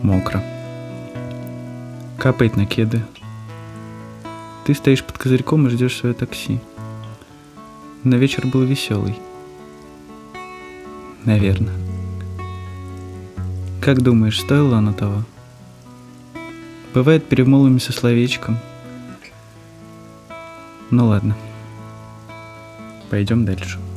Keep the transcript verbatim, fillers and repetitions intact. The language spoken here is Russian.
Мокро. Капает на кеды. Ты стоишь под козырьком и ждешь свое такси. Но вечер был веселый. Наверное. Как думаешь, стоило оно того? Бывает, перемолвимся словечком. Ну ладно. Пойдем дальше.